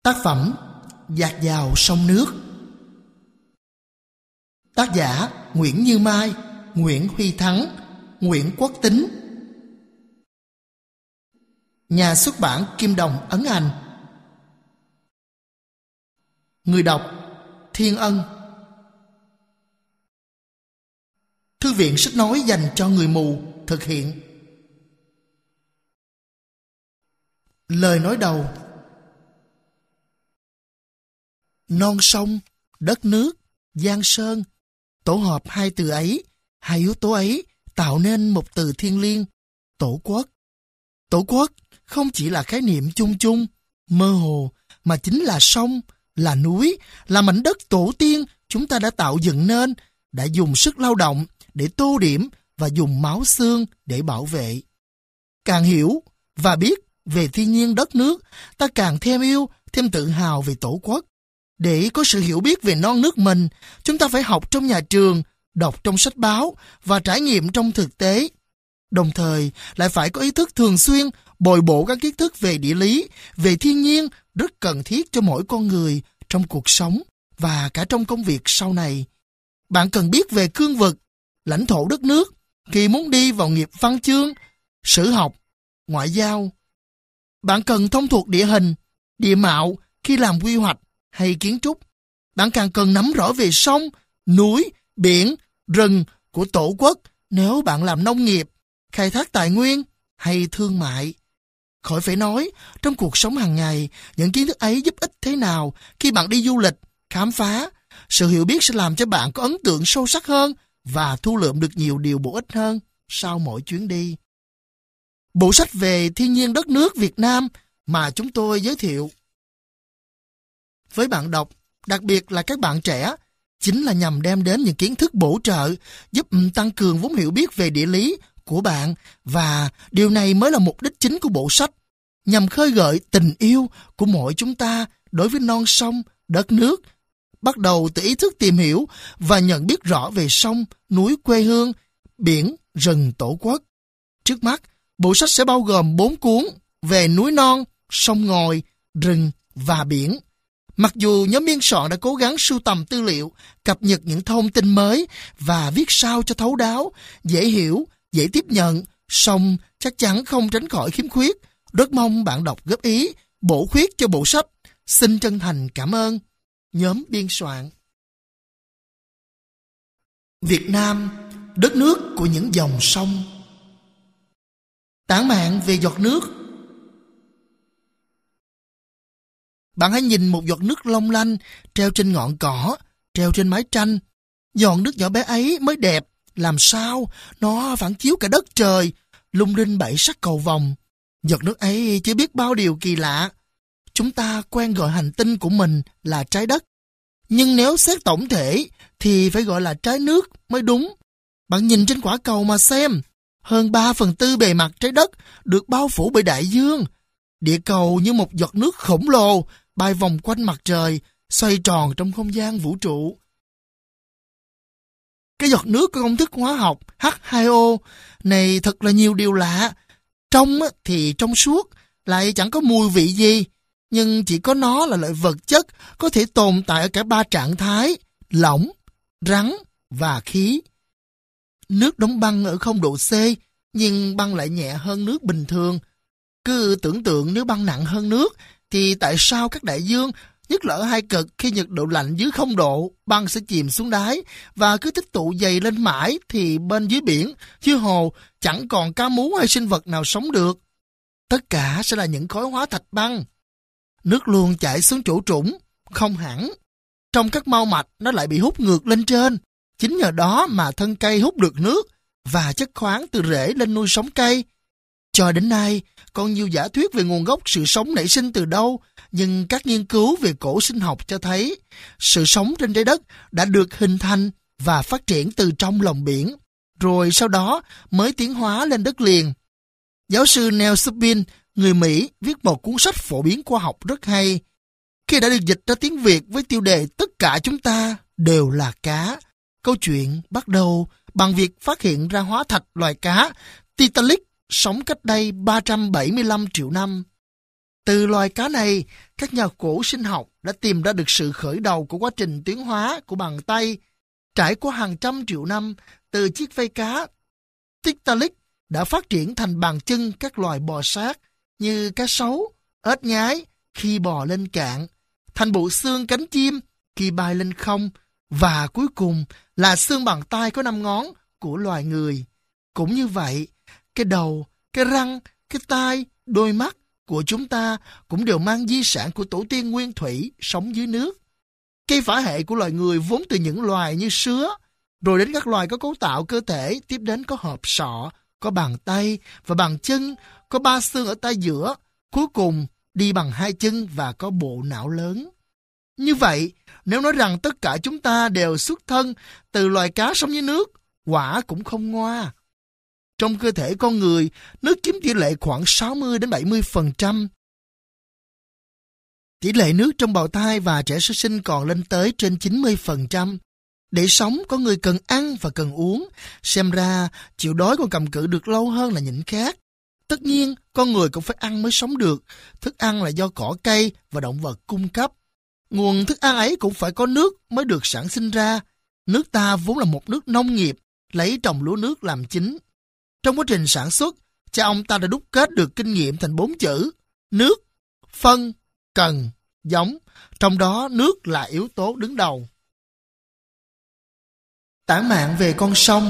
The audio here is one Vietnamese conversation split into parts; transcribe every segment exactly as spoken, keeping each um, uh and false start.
Tác phẩm Dạt dào sông nước. Tác giả Nguyễn Như Mai, Nguyễn Huy Thắng, Nguyễn Quốc Tính. Nhà xuất bản Kim Đồng ấn hành. Người đọc Thiên Ân. Thư viện sách nói dành cho người mù thực hiện. Lời nói đầu. Non sông, đất nước, giang sơn, tổ hợp hai từ ấy, hai yếu tố ấy tạo nên một từ thiêng liêng, tổ quốc. Tổ quốc không chỉ là khái niệm chung chung, mơ hồ, mà chính là sông, là núi, là mảnh đất tổ tiên chúng ta đã tạo dựng nên, đã dùng sức lao động để tô điểm và dùng máu xương để bảo vệ. Càng hiểu và biết về thiên nhiên đất nước, ta càng thêm yêu, thêm tự hào về tổ quốc. Để có sự hiểu biết về non nước mình, chúng ta phải học trong nhà trường, đọc trong sách báo và trải nghiệm trong thực tế. Đồng thời, lại phải có ý thức thường xuyên, bồi bổ các kiến thức về địa lý, về thiên nhiên rất cần thiết cho mỗi con người trong cuộc sống và cả trong công việc sau này. Bạn cần biết về cương vực, lãnh thổ đất nước khi muốn đi vào nghiệp văn chương, sử học, ngoại giao. Bạn cần thông thuộc địa hình, địa mạo khi làm quy hoạch hay kiến trúc. Bạn càng cần nắm rõ về sông, núi, biển, rừng của tổ quốc nếu bạn làm nông nghiệp, khai thác tài nguyên hay thương mại. Khỏi phải nói, trong cuộc sống hàng ngày, những kiến thức ấy giúp ích thế nào khi bạn đi du lịch, khám phá. Sự hiểu biết sẽ làm cho bạn có ấn tượng sâu sắc hơn và thu lượm được nhiều điều bổ ích hơn sau mỗi chuyến đi. Bộ sách về thiên nhiên đất nước Việt Nam mà chúng tôi giới thiệu với bạn đọc, đặc biệt là các bạn trẻ, chính là nhằm đem đến những kiến thức bổ trợ, giúp tăng cường vốn hiểu biết về địa lý của bạn, và điều này mới là mục đích chính của bộ sách, nhằm khơi gợi tình yêu của mỗi chúng ta đối với non sông, đất nước, bắt đầu từ ý thức tìm hiểu và nhận biết rõ về sông, núi quê hương, biển, rừng tổ quốc. Trước mắt, bộ sách sẽ bao gồm bốn cuốn về núi non, sông ngòi, rừng và biển. Mặc dù nhóm biên soạn đã cố gắng sưu tầm tư liệu, cập nhật những thông tin mới và viết sao cho thấu đáo, dễ hiểu, dễ tiếp nhận, song chắc chắn không tránh khỏi khiếm khuyết. Rất mong bạn đọc góp ý, bổ khuyết cho bộ sách. Xin chân thành cảm ơn nhóm biên soạn. Việt Nam, đất nước của những dòng sông. Tản mạn về giọt nước. Bạn hãy nhìn một giọt nước long lanh treo trên ngọn cỏ, treo trên mái tranh. Giọt nước nhỏ bé ấy mới đẹp, làm sao nó phản chiếu cả đất trời, lung linh bảy sắc cầu vồng. Giọt nước ấy chỉ biết bao điều kỳ lạ. Chúng ta quen gọi hành tinh của mình là trái đất, nhưng nếu xét tổng thể thì phải gọi là trái nước mới đúng. Bạn nhìn trên quả cầu mà xem, hơn ba phần tư bề mặt trái đất được bao phủ bởi đại dương. Địa cầu như một giọt nước khổng lồ bay vòng quanh mặt trời, xoay tròn trong không gian vũ trụ. Cái giọt nước có công thức hóa học H hai O này thật là nhiều điều lạ. Trong thì trong suốt, lại chẳng có mùi vị gì, nhưng chỉ có nó là loại vật chất có thể tồn tại ở cả ba trạng thái: lỏng, rắn và khí. Nước đóng băng ở không độ C, nhưng băng lại nhẹ hơn nước bình thường. Cứ tưởng tượng nếu băng nặng hơn nước, thì tại sao các đại dương, nhất là ở hai cực, khi nhiệt độ lạnh dưới không độ, băng sẽ chìm xuống đáy và cứ tích tụ dày lên mãi, thì bên dưới biển, dưới hồ chẳng còn cá mú hay sinh vật nào sống được. Tất cả sẽ là những khối hóa thạch băng. Nước luôn chảy xuống chỗ trũng, không hẳn. Trong các mao mạch nó lại bị hút ngược lên trên. Chính nhờ đó mà thân cây hút được nước và chất khoáng từ rễ lên nuôi sống cây. Cho đến nay, còn nhiều giả thuyết về nguồn gốc sự sống nảy sinh từ đâu, nhưng các nghiên cứu về cổ sinh học cho thấy sự sống trên trái đất đã được hình thành và phát triển từ trong lòng biển, rồi sau đó mới tiến hóa lên đất liền. Giáo sư Neil Subin, người Mỹ, viết một cuốn sách phổ biến khoa học rất hay. Khi đã được dịch ra tiếng Việt với tiêu đề Tất cả chúng ta đều là cá, câu chuyện bắt đầu bằng việc phát hiện ra hóa thạch loài cá Tiktaalik sống cách đây ba trăm bảy mươi lăm triệu năm. Từ loài cá này, các nhà cổ sinh học đã tìm ra được sự khởi đầu của quá trình tiến hóa của bàn tay. Trải qua hàng trăm triệu năm, từ chiếc vây cá Tiktaalik đã phát triển thành bàn chân các loài bò sát như cá sấu, ếch nhái khi bò lên cạn, thành bộ xương cánh chim khi bay lên không, và cuối cùng là xương bàn tay có năm ngón của loài người. Cũng như vậy, cái đầu, cái răng, cái tai, đôi mắt của chúng ta cũng đều mang di sản của tổ tiên nguyên thủy sống dưới nước. Cây phả hệ của loài người vốn từ những loài như sứa, rồi đến các loài có cấu tạo cơ thể, tiếp đến có hộp sọ, có bàn tay và bàn chân, có ba xương ở tay giữa, cuối cùng đi bằng hai chân và có bộ não lớn. Như vậy, nếu nói rằng tất cả chúng ta đều xuất thân từ loài cá sống dưới nước, quả cũng không ngoa. Trong cơ thể con người, nước chiếm tỷ lệ khoảng sáu mươi đến bảy mươi phần trăm. Tỷ lệ nước trong bào thai và trẻ sơ sinh còn lên tới trên chín mươi phần trăm. Để sống, có người cần ăn và cần uống. Xem ra, chịu đói còn cầm cự được lâu hơn là nhịn khát. Tất nhiên, con người cũng phải ăn mới sống được. Thức ăn là do cỏ cây và động vật cung cấp. Nguồn thức ăn ấy cũng phải có nước mới được sản sinh ra. Nước ta vốn là một nước nông nghiệp, lấy trồng lúa nước làm chính. Trong quá trình sản xuất, cha ông ta đã đúc kết được kinh nghiệm thành bốn chữ: nước, phân, cần, giống. Trong đó nước là yếu tố đứng đầu. Tản mạn về con sông.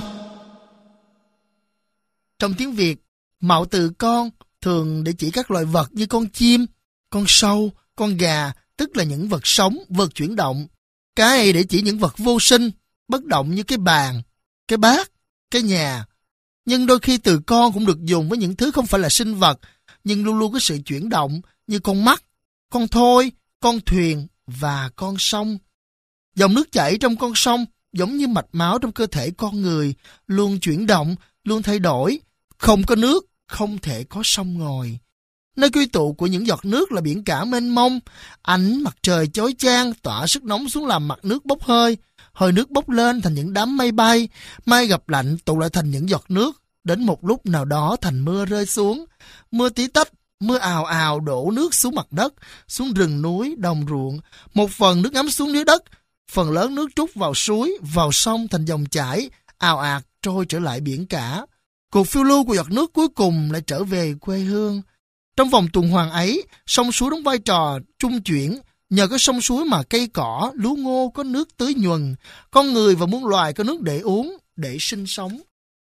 Trong tiếng Việt, mạo từ con thường để chỉ các loài vật như con chim, con sâu, con gà, tức là những vật sống, vật chuyển động. Cái để chỉ những vật vô sinh, bất động như cái bàn, cái bát, cái nhà. Nhưng đôi khi từ con cũng được dùng với những thứ không phải là sinh vật, nhưng luôn luôn có sự chuyển động như con mắt, con thoi, con thuyền và con sông. Dòng nước chảy trong con sông giống như mạch máu trong cơ thể con người, luôn chuyển động, luôn thay đổi. Không có nước, không thể có sông ngòi. Nơi quy tụ của những giọt nước là biển cả mênh mông. Ánh mặt trời chói chang tỏa sức nóng xuống làm mặt nước bốc hơi. Hơi nước bốc lên thành những đám mây bay. Mây gặp lạnh tụ lại thành những giọt nước. Đến một lúc nào đó thành mưa rơi xuống. Mưa tí tách, mưa ào ào đổ nước xuống mặt đất, xuống rừng núi, đồng ruộng. Một phần nước ngấm xuống dưới đất, phần lớn nước trút vào suối, vào sông thành dòng chảy, ào ạt trôi trở lại biển cả. Cuộc phiêu lưu của giọt nước cuối cùng lại trở về quê hương. Trong vòng tuần hoàn ấy, sông suối đóng vai trò trung chuyển. Nhờ có sông suối mà cây cỏ, lúa ngô có nước tưới nhuần, con người và muôn loài có nước để uống, để sinh sống.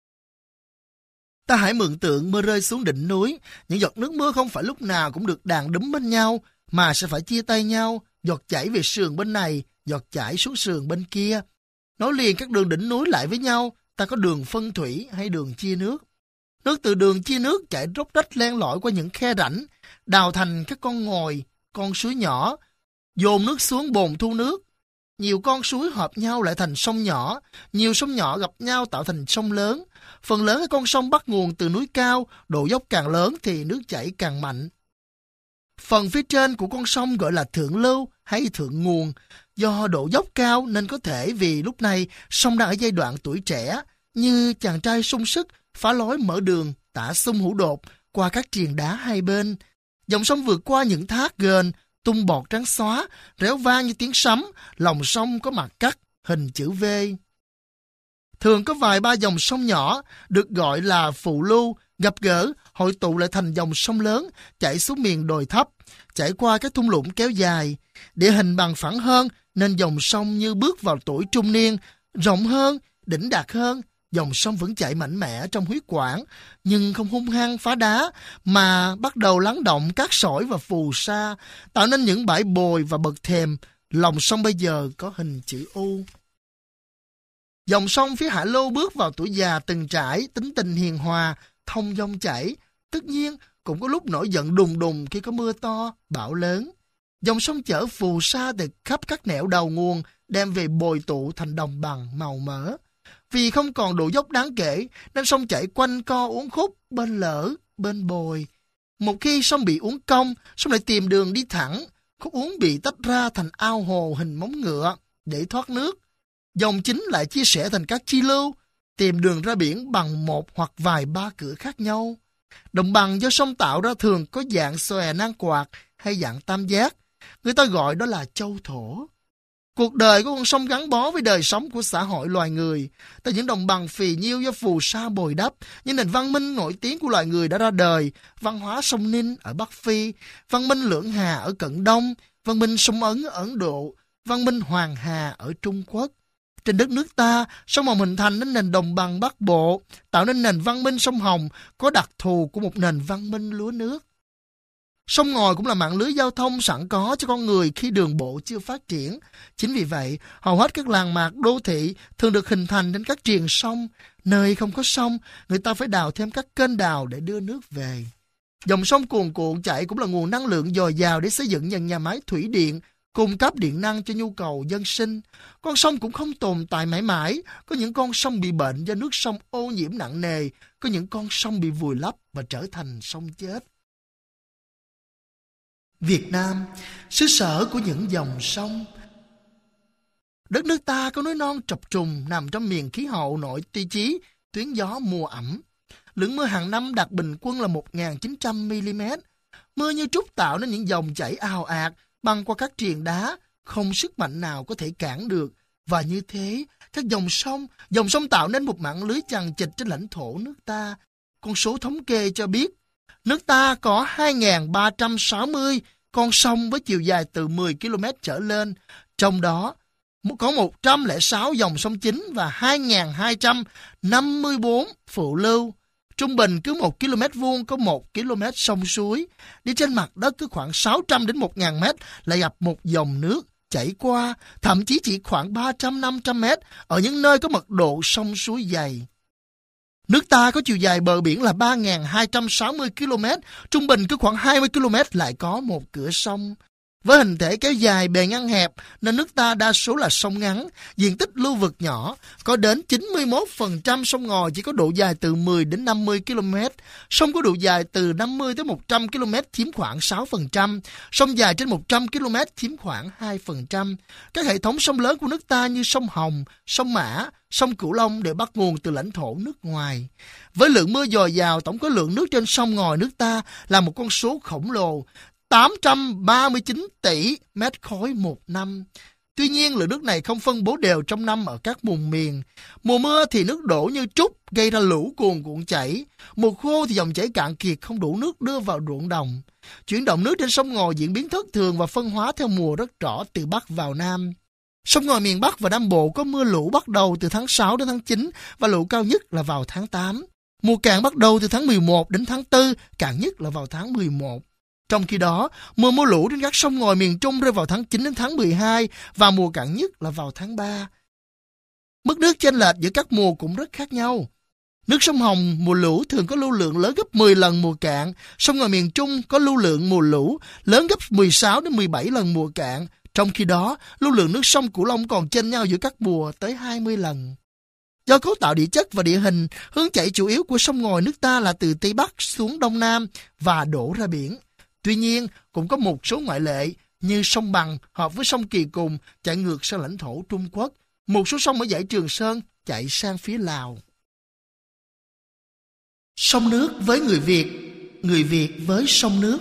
Ta hãy mường tượng mưa rơi xuống đỉnh núi. Những giọt nước mưa không phải lúc nào cũng được đàn đúm bên nhau, mà sẽ phải chia tay nhau. Giọt chảy về sườn bên này, giọt chảy xuống sườn bên kia. Nối liền các đường đỉnh núi lại với nhau, ta có đường phân thủy hay đường chia nước. Nước từ đường chia nước chảy róc rách len lỏi qua những khe rãnh, đào thành các con ngòi, con suối nhỏ, dồn nước xuống bồn thu nước. Nhiều con suối hợp nhau lại thành sông nhỏ, nhiều sông nhỏ gặp nhau tạo thành sông lớn. Phần lớn các con sông bắt nguồn từ núi cao, độ dốc càng lớn thì nước chảy càng mạnh. Phần phía trên của con sông gọi là thượng lưu hay thượng nguồn. Do độ dốc cao nên có thể vì lúc này sông đang ở giai đoạn tuổi trẻ, như chàng trai sung sức phá lối mở đường, tả xung hữu đột qua các triền đá hai bên. Dòng sông vượt qua những thác ghềnh, tung bọt trắng xóa, réo vang như tiếng sấm, lòng sông có mặt cắt, hình chữ V. Thường có vài ba dòng sông nhỏ, được gọi là phụ lưu, gặp gỡ, hội tụ lại thành dòng sông lớn, chảy xuống miền đồi thấp, chảy qua các thung lũng kéo dài. Địa hình bằng phẳng hơn, nên dòng sông như bước vào tuổi trung niên, rộng hơn, đỉnh đạt hơn. Dòng sông vẫn chạy mạnh mẽ trong huyết quản, nhưng không hung hăng phá đá, mà bắt đầu lắng động cát sỏi và phù sa, tạo nên những bãi bồi và bậc thềm. Lòng sông bây giờ có hình chữ U. Dòng sông phía hạ lưu bước vào tuổi già từng trải, tính tình hiền hòa, thông dong chảy. Tất nhiên, cũng có lúc nổi giận đùng đùng khi có mưa to, bão lớn. Dòng sông chở phù sa từ khắp các nẻo đầu nguồn, đem về bồi tụ thành đồng bằng màu mỡ. Vì không còn độ dốc đáng kể, nên sông chảy quanh co uốn khúc, bên lỡ, bên bồi. Một khi sông bị uốn cong, sông lại tìm đường đi thẳng, khúc uốn bị tách ra thành ao hồ hình móng ngựa để thoát nước. Dòng chính lại chia sẻ thành các chi lưu, tìm đường ra biển bằng một hoặc vài ba cửa khác nhau. Đồng bằng do sông tạo ra thường có dạng xòe nang quạt hay dạng tam giác. Người ta gọi đó là châu thổ. Cuộc đời của con sông gắn bó với đời sống của xã hội loài người. Từ những đồng bằng phì nhiêu do phù sa bồi đắp, những nền văn minh nổi tiếng của loài người đã ra đời. Văn hóa sông Ninh ở Bắc Phi, văn minh Lưỡng Hà ở Cận Đông, văn minh sông Ấn ở Ấn Độ, văn minh Hoàng Hà ở Trung Quốc. Trên đất nước ta, sông Hồng hình thành nên nền đồng bằng Bắc Bộ, tạo nên nền văn minh sông Hồng có đặc thù của một nền văn minh lúa nước. Sông ngòi cũng là mạng lưới giao thông sẵn có cho con người khi đường bộ chưa phát triển. Chính vì vậy, hầu hết các làng mạc đô thị thường được hình thành trên các triền sông. Nơi không có sông, người ta phải đào thêm các kênh đào để đưa nước về. Dòng sông cuồn cuộn chảy cũng là nguồn năng lượng dồi dào để xây dựng những nhà máy thủy điện, cung cấp điện năng cho nhu cầu dân sinh. Con sông cũng không tồn tại mãi mãi. Có những con sông bị bệnh do nước sông ô nhiễm nặng nề. Có những con sông bị vùi lấp và trở thành sông chết. Việt Nam, xứ sở của những dòng sông. Đất nước ta có núi non trọc trùng nằm trong miền khí hậu nội tiêu chí, tuyến gió mùa ẩm. Lượng mưa hàng năm đạt bình quân là một nghìn chín trăm mi-li-mét. Mưa như trút tạo nên những dòng chảy ào ạt băng qua các triền đá, không sức mạnh nào có thể cản được. Và như thế, các dòng sông, dòng sông tạo nên một mạng lưới chằng chịt trên lãnh thổ nước ta. Con số thống kê cho biết, nước ta có hai nghìn ba trăm sáu mươi con sông với chiều dài từ mười ki lô mét trở lên, trong đó có một trăm lẻ sáu dòng sông chính và hai nghìn hai trăm năm mươi tư phụ lưu. Trung bình cứ một ki lô mét vuông có một ki lô mét sông suối. Đi trên mặt đất cứ khoảng sáu trăm đến một nghìn mét lại gặp một dòng nước chảy qua, thậm chí chỉ khoảng ba trăm đến năm trăm mét ở những nơi có mật độ sông suối dày. Nước ta có chiều dài bờ biển là ba nghìn hai trăm sáu mươi ki lô mét, trung bình cứ khoảng hai mươi ki lô mét lại có một cửa sông. Với hình thể kéo dài bề ngang hẹp nên nước ta đa số là sông ngắn, diện tích lưu vực nhỏ, có đến chín mươi mốt phần trăm sông ngòi chỉ có độ dài từ mười đến năm mươi ki lô mét, sông có độ dài từ năm mươi tới một trăm ki lô mét chiếm khoảng sáu phần trăm, sông dài trên một trăm ki lô mét chiếm khoảng hai phần trăm. Các hệ thống sông lớn của nước ta như sông Hồng, sông Mã, sông Cửu Long đều bắt nguồn từ lãnh thổ nước ngoài. Với lượng mưa dồi dào, tổng khối lượng nước trên sông ngòi nước ta là một con số khổng lồ, tám trăm ba mươi chín tỷ mét khối một năm. Tuy nhiên, lượng nước này không phân bố đều trong năm ở các vùng miền. Mùa mưa thì nước đổ như trút, gây ra lũ cuồn cuộn chảy. Mùa khô thì dòng chảy cạn kiệt, không đủ nước đưa vào ruộng đồng. Chuyển động nước trên sông ngòi diễn biến thất thường và phân hóa theo mùa rất rõ từ Bắc vào Nam. Sông ngòi miền Bắc và Nam Bộ có mưa lũ bắt đầu từ tháng sáu đến tháng chín và lũ cao nhất là vào tháng tám. Mùa cạn bắt đầu từ tháng mười một đến tháng tư, cạn nhất là vào tháng mười một. Trong khi đó, mùa mưa lũ trên các sông ngòi miền Trung rơi vào tháng chín đến tháng mười hai và mùa cạn nhất là vào tháng ba. Mức nước chênh lệch giữa các mùa cũng rất khác nhau. Nước sông Hồng mùa lũ thường có lưu lượng lớn gấp mười lần mùa cạn, sông ngòi miền Trung có lưu lượng mùa lũ lớn gấp mười sáu đến mười bảy lần mùa cạn. Trong khi đó, lưu lượng nước sông Cửu Long còn chênh nhau giữa các mùa tới hai mươi lần. Do cấu tạo địa chất và địa hình, hướng chảy chủ yếu của sông ngòi nước ta là từ Tây Bắc xuống Đông Nam và đổ ra biển. Tuy nhiên, cũng có một số ngoại lệ như sông Bằng hợp với sông Kỳ Cùng chạy ngược sang lãnh thổ Trung Quốc. Một số sông ở dãy Trường Sơn chạy sang phía Lào. Sông nước với người Việt, người Việt với sông nước.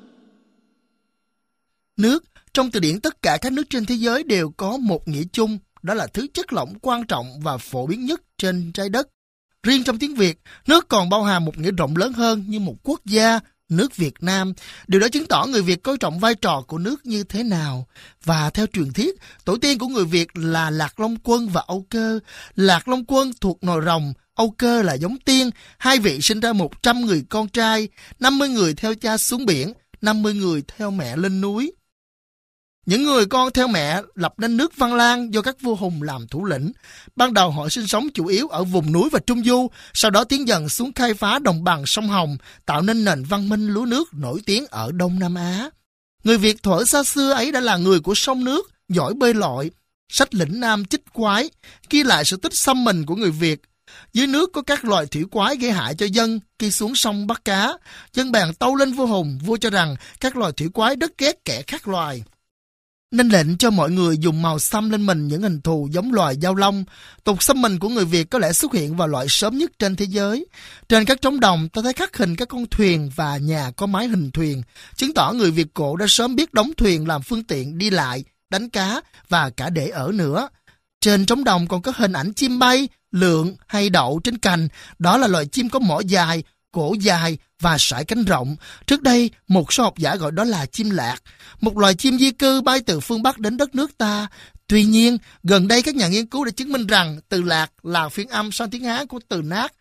Nước, trong từ điển tất cả các nước trên thế giới đều có một nghĩa chung, đó là thứ chất lỏng quan trọng và phổ biến nhất trên trái đất. Riêng trong tiếng Việt, nước còn bao hàm một nghĩa rộng lớn hơn như một quốc gia, nước Việt Nam. Điều đó chứng tỏ người Việt coi trọng vai trò của nước như thế nào. Và theo truyền thuyết, tổ tiên của người Việt là Lạc Long Quân và Âu Cơ. Lạc Long Quân thuộc nòi rồng, Âu Cơ là giống tiên. Hai vị sinh ra một trăm người con trai, năm mươi người theo cha xuống biển, năm mươi người theo mẹ lên núi. Những người con theo mẹ lập nên nước Văn Lang do các vua Hùng làm thủ lĩnh. Ban đầu họ sinh sống chủ yếu ở vùng núi và trung du, sau đó tiến dần xuống khai phá đồng bằng sông Hồng, tạo nên nền văn minh lúa nước nổi tiếng ở Đông Nam Á. Người Việt thuở xa xưa ấy đã là người của sông nước, giỏi bơi lội. Sách Lĩnh Nam Chích Quái ghi lại sự tích xăm mình của người Việt. Dưới nước có các loài thủy quái gây hại cho dân, khi xuống sông bắt cá. Dân bèn tâu lên vua Hùng, vua cho rằng các loài thủy quái rất ghét kẻ khác loài. nên lệnh cho mọi người dùng màu xăm lên mình những hình thù giống loài dao long. Tục xăm mình của người Việt có lẽ xuất hiện vào loại sớm nhất trên thế giới. Trên các trống đồng, ta thấy khắc hình các con thuyền và nhà có mái hình thuyền, chứng tỏ người Việt cổ đã sớm biết đóng thuyền làm phương tiện đi lại, đánh cá và cả để ở nữa. Trên trống đồng còn có hình ảnh chim bay, lượn hay đậu trên cành. Đó là loài chim có mỏ dài, cổ dài và sải cánh rộng. Trước đây, một số học giả gọi đó là chim lạc, một loài chim di cư bay từ phương Bắc đến đất nước ta. Tuy nhiên, gần đây các nhà nghiên cứu đã chứng minh rằng từ lạc là phiên âm sang tiếng Hán của từ nát,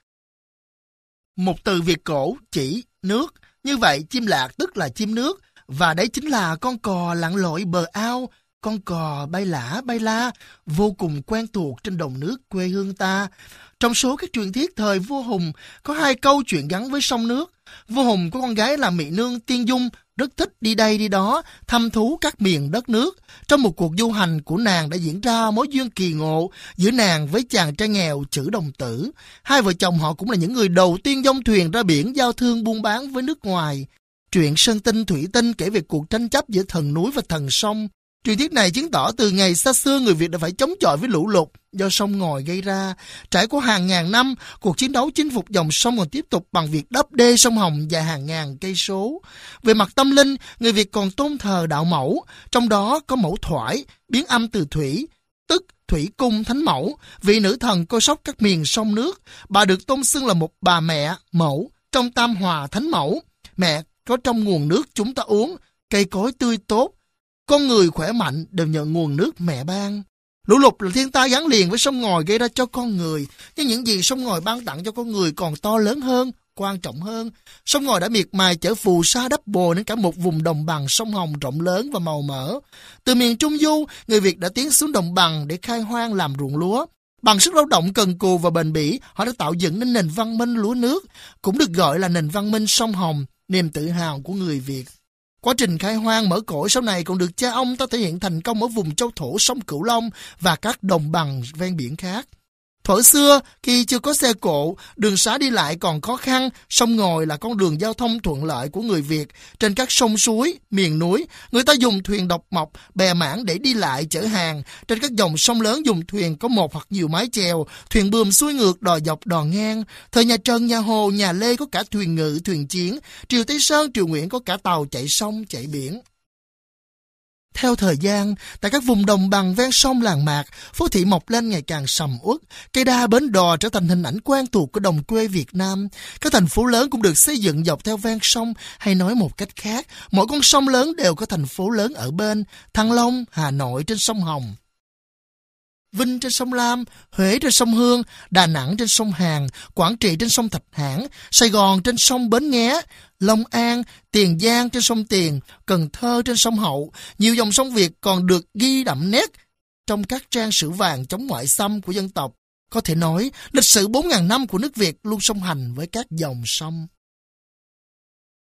một từ Việt cổ chỉ nước. Như vậy, chim lạc tức là chim nước, và đấy chính là con cò lặn lội bờ ao, con cò bay lả bay la, vô cùng quen thuộc trên đồng nước quê hương ta. Trong số các truyền thuyết thời vua Hùng, có hai câu chuyện gắn với sông nước. Vua Hùng có con gái là Mỹ Nương Tiên Dung, rất thích đi đây đi đó, thăm thú các miền đất nước. Trong một cuộc du hành của nàng đã diễn ra mối duyên kỳ ngộ giữa nàng với chàng trai nghèo Chử Đồng Tử. Hai vợ chồng họ cũng là những người đầu tiên dông thuyền ra biển giao thương buôn bán với nước ngoài. Truyện Sơn Tinh Thủy Tinh kể về cuộc tranh chấp giữa thần núi và thần sông. Truyền thuyết này chứng tỏ từ ngày xa xưa người Việt đã phải chống chọi với lũ lụt do sông ngòi gây ra. Trải qua hàng ngàn năm, cuộc chiến đấu chinh phục dòng sông còn tiếp tục bằng việc đắp đê sông Hồng dài hàng ngàn cây số. Về mặt tâm linh, người Việt còn tôn thờ đạo mẫu, trong đó có mẫu Thoại, biến âm từ thủy, tức Thủy Cung Thánh Mẫu, vị nữ thần coi sóc các miền sông nước. Bà được tôn xưng là một bà mẹ mẫu trong Tam Hòa Thánh Mẫu. Mẹ có trong nguồn nước chúng ta uống, cây cối tươi tốt, con người khỏe mạnh đều nhờ nguồn nước mẹ ban. Lũ lụt là thiên tai gắn liền với sông ngòi gây ra cho con người, nhưng những gì sông ngòi ban tặng cho con người còn to lớn hơn, quan trọng hơn. Sông ngòi đã miệt mài chở phù sa đắp bồ đến cả một vùng đồng bằng sông Hồng rộng lớn và màu mỡ. Từ miền Trung Du, người Việt đã tiến xuống đồng bằng để khai hoang làm ruộng lúa. Bằng sức lao động cần cù và bền bỉ, họ đã tạo dựng nên nền văn minh lúa nước, cũng được gọi là nền văn minh sông Hồng, niềm tự hào của người Việt. Quá trình khai hoang mở cõi sau này còn được cha ông ta thể hiện thành công ở vùng châu thổ sông Cửu Long và các đồng bằng ven biển khác. Thuở xưa, khi chưa có xe cộ, đường xá đi lại còn khó khăn, sông ngòi là con đường giao thông thuận lợi của người Việt. Trên các sông suối, miền núi, người ta dùng thuyền độc mộc, bè mảng để đi lại chở hàng. Trên các dòng sông lớn dùng thuyền có một hoặc nhiều mái chèo, thuyền buồm xuôi ngược đò dọc đò ngang. Thời nhà Trần, nhà Hồ, nhà Lê có cả thuyền ngự, thuyền chiến. Triều Tây Sơn, Triều Nguyễn có cả tàu chạy sông, chạy biển. Theo thời gian, tại các vùng đồng bằng ven sông làng mạc, phố thị mọc lên ngày càng sầm uất, cây đa bến đò trở thành hình ảnh quen thuộc của đồng quê Việt Nam. Các thành phố lớn cũng được xây dựng dọc theo ven sông, hay nói một cách khác, mỗi con sông lớn đều có thành phố lớn ở bên, Thăng Long, Hà Nội trên sông Hồng, Vinh trên sông Lam, Huế trên sông Hương, Đà Nẵng trên sông Hàn, Quảng Trị trên sông Thạch Hãn, Sài Gòn trên sông Bến Nghé, Long An, Tiền Giang trên sông Tiền, Cần Thơ trên sông Hậu. Nhiều dòng sông Việt còn được ghi đậm nét trong các trang sử vàng chống ngoại xâm của dân tộc. Có thể nói, lịch sử bốn nghìn năm của nước Việt luôn song hành với các dòng sông.